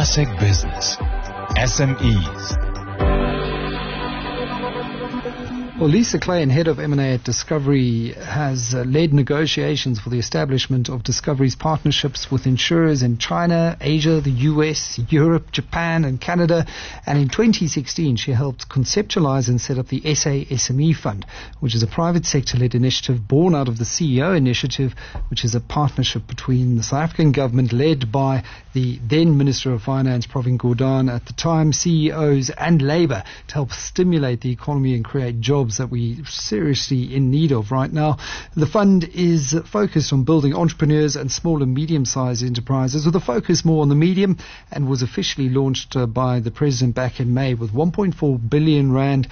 Classic Business. SMEs. Well, Lisa Klein, head of M&A at Discovery, has led negotiations for the establishment of Discovery's partnerships with insurers in China, Asia, the US, Europe, Japan and Canada. And in 2016, she helped conceptualize and set up the SA SME Fund, which is a private sector-led initiative born out of the CEO initiative, which is a partnership between the South African government led by the then Minister of Finance, Pravin Gordhan, at the time, CEOs and Labour, to help stimulate the economy and create jobs that we're seriously in need of right now. The fund is focused on building entrepreneurs and small and medium-sized enterprises with a focus more on the medium, and was officially launched by the President back in May with 1.4 billion rand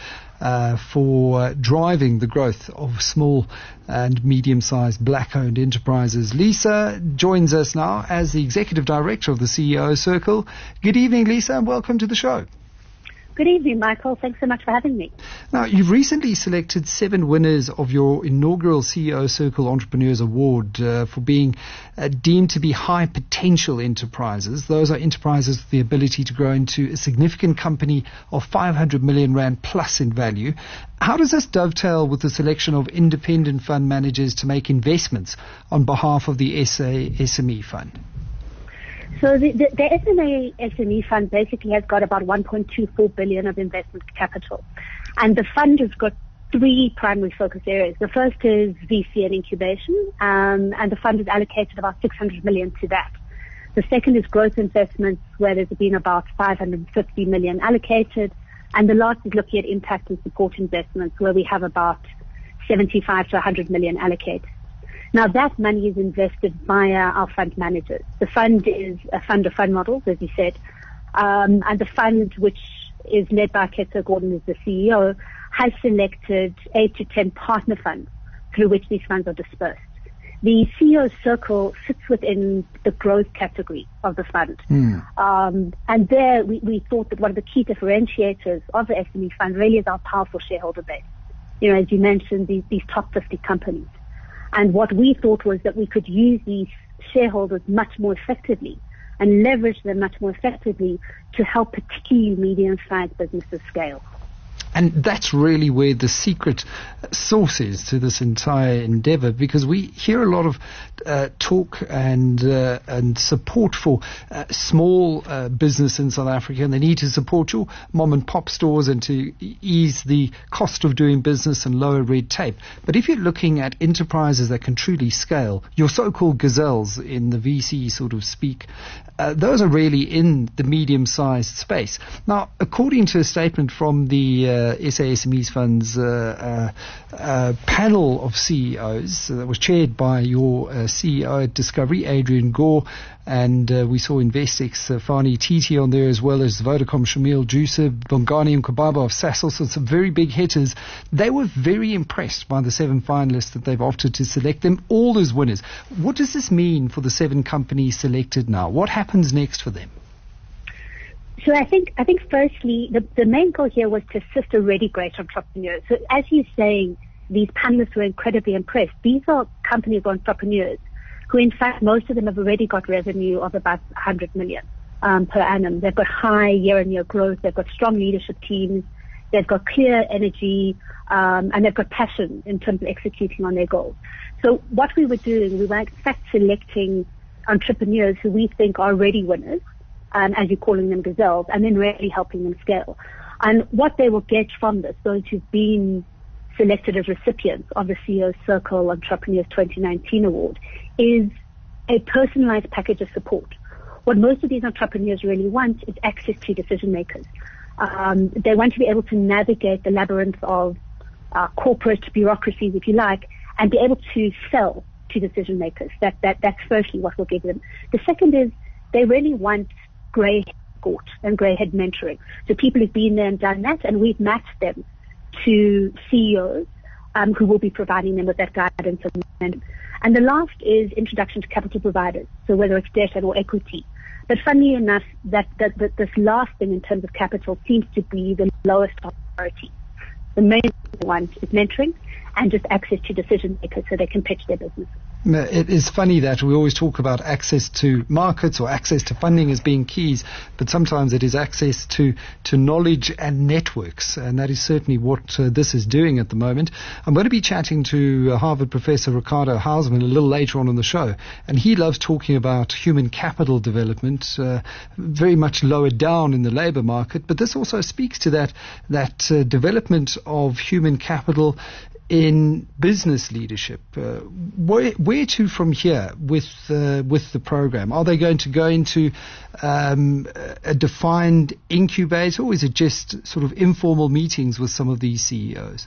for driving the growth of small and medium-sized black-owned enterprises. Lisa joins us now as the Executive Director of the CEO Circle. Good evening, Lisa, and welcome to the show. Good evening, Michael. Thanks so much for having me. Now, you've recently selected 7 winners of your inaugural CEO Circle Entrepreneurs Award for being deemed to be high potential enterprises. Those are enterprises with the ability to grow into a significant company of 500 million rand plus in value. How does this dovetail with the selection of independent fund managers to make investments on behalf of the SA SME Fund? So the SMA SME Fund basically has got about 1.24 billion of investment capital. And the fund has got 3 primary focus areas. The first is VC and incubation, and the fund has allocated about 600 million to that. The second is growth investments, where there's been about 550 million allocated. And the last is looking at impact and support investments, where we have about 75 to 100 million allocated. Now, that money is invested via our fund managers. The fund is a fund-of-fund model, as you said, and the fund, which is led by Ketso Gordhan as the CEO, has selected 8 to 10 partner funds through which these funds are dispersed. The CEO Circle sits within the growth category of the fund. And there we thought that one of the key differentiators of the SME Fund really is our powerful shareholder base. You know, as you mentioned, these top 50 companies. And what we thought was that we could use these shareholders much more effectively and leverage them much more effectively to help particularly medium-sized businesses scale. And that's really where the secret sauce is to this entire endeavor, because we hear a lot of talk and support for small business in South Africa, and they need to support your mom and pop stores and to ease the cost of doing business and lower red tape. But if you're looking at enterprises that can truly scale, your so-called gazelles in the VC sort of speak, those are really in the medium-sized space. Now, according to a statement from the SA SMEs Fund's panel of CEOs that was chaired by your CEO at Discovery, Adrian Gore, and we saw Investex, Fani Titi on there, as well as Vodacom, Shamil Jusub, Bongani and Kababa of Sasol, so some very big hitters. They were very impressed by the 7 finalists that they've opted to select them all as winners. What does this mean for the 7 companies selected now? What happens next for them? So I think firstly, the main goal here was to assist already great entrepreneurs. So as you're saying, these panelists were incredibly impressed. These are companies or entrepreneurs who, in fact, most of them have already got revenue of about 100 million per annum. They've got high year-on-year growth. They've got strong leadership teams. They've got clear energy, and they've got passion in terms of executing on their goals. So what we were doing, we were in fact selecting entrepreneurs who we think are already winners, as you're calling them gazelles, and then really helping them scale. And what they will get from this, those who've been selected as recipients of the CEO Circle Entrepreneurs 2019 Award, is a personalized package of support. What most of these entrepreneurs really want is access to decision makers. They want to be able to navigate the labyrinth of corporate bureaucracies, if you like, and be able to sell to decision makers. That's firstly what we'll give them. The second is they really want grey support and grey head mentoring. So people who've been there and done that, and we've matched them to CEOs who will be providing them with that guidance. And the last is introduction to capital providers, so whether it's debt or equity. But funnily enough, that this last thing in terms of capital seems to be the lowest priority. The main one is mentoring and just access to decision makers so they can pitch their business. It is funny that we always talk about access to markets or access to funding as being keys, but sometimes it is access to knowledge and networks, and that is certainly what this is doing at the moment. I'm going to be chatting to Harvard professor Ricardo Hausmann a little later on in the show, and he loves talking about human capital development, very much lower down in the labor market, but this also speaks to that development of human capital in business leadership. Where to from here with the program? Are they going to go into a defined incubator, or is it just sort of informal meetings with some of these CEOs?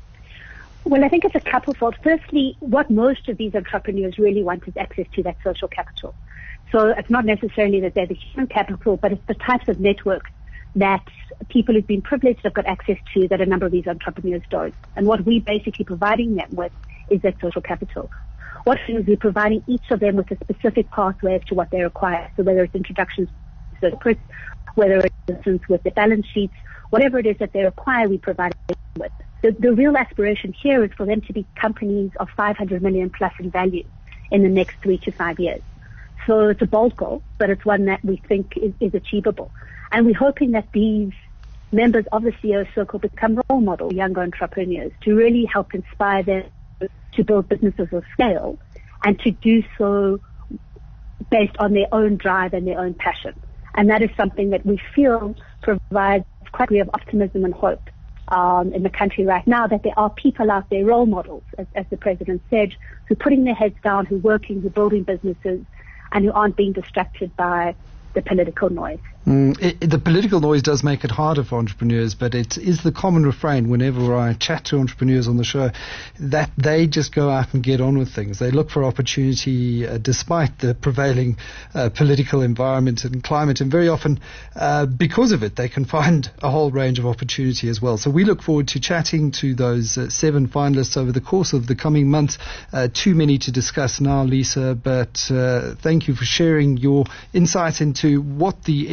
Well, I think it's a couple-fold. Firstly, what most of these entrepreneurs really want is access to that social capital. So it's not necessarily that they're the human capital, but it's the types of networks that people who've been privileged have got access to that a number of these entrepreneurs don't. And what we're basically providing them with is that social capital. What we're providing each of them with a specific pathway as to what they require. So whether it's introductions to the press, whether it's assistance with the balance sheets, whatever it is that they require, we provide them with. The real aspiration here is for them to be companies of 500 million plus in value in the next 3 to 5 years. So it's a bold goal, but it's one that we think is achievable. And we're hoping that these members of the CEO Circle become role model younger entrepreneurs to really help inspire them to build businesses of scale, and to do so based on their own drive and their own passion. And that is something that we feel provides quite a degree of optimism and hope in the country right now, that there are people out there, role models, as the President said, who are putting their heads down, who are working, who are building businesses, and who aren't being distracted by the political noise. The political noise does make it harder for entrepreneurs, but it is the common refrain whenever I chat to entrepreneurs on the show that they just go out and get on with things. They look for opportunity despite the prevailing political environment and climate, and very often because of it they can find a whole range of opportunity as well. So we look forward to chatting to those 7 finalists over the course of the coming months. Too many to discuss now, Lisa, but thank you for sharing your insight into what the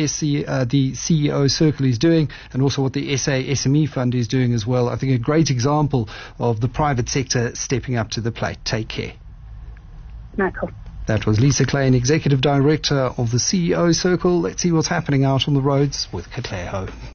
CEO Circle is doing, and also what the SA SME Fund is doing as well. I think a great example of the private sector stepping up to the plate. Take care. Michael. That was Lisa Klein, Executive Director of the CEO Circle. Let's see what's happening out on the roads with Katleho.